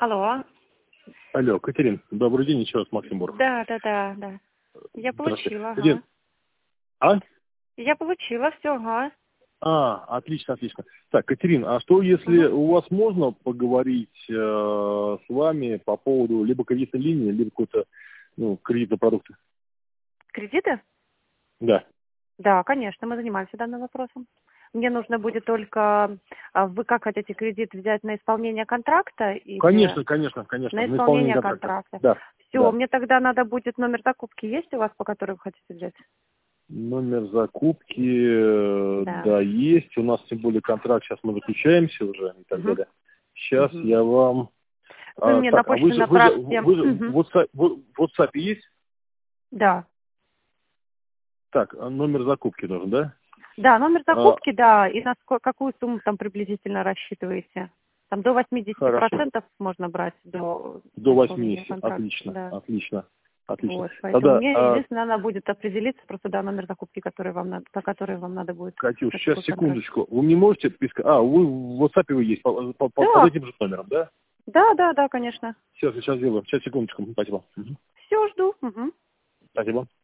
Алло. Алло, Катерин, добрый день, еще раз Максим Буров. Да. Я получила, ага. Катерин, а? Я получила все, ага. Отлично. Так, Катерин, а что если у вас можно поговорить с вами по поводу либо кредитной линии, либо какой-то, кредитного продукта? Кредиты? Да. Да, конечно, мы занимаемся данным вопросом. Мне нужно будет только... Вы как хотите кредит взять на исполнение контракта? Или... Конечно. На исполнение контракта. Да. Все, Да. мне тогда надо будет номер закупки. Есть у вас, по которой вы хотите взять? Номер закупки, да, есть. У нас тем более контракт, сейчас мы заключаемся уже и так далее. Сейчас я вам... Вы мне на почту направьте. Вы же в WhatsApp есть? Да. Так, номер закупки нужен, да? Да, номер закупки, да, и на какую сумму там приблизительно рассчитываете? Там до 80% можно брать до 80, отлично, да. отлично. Вот, поэтому Тогда, мне единственное, надо будет определиться, просто да, номер закупки, по которой вам надо будет. Катюш, сейчас секундочку. Вы мне можете писать? Вы в WhatsApp вы есть, под этим же номером, да? Да, конечно. Сейчас сделаю. Сейчас, секундочку, спасибо. Все, жду. Спасибо.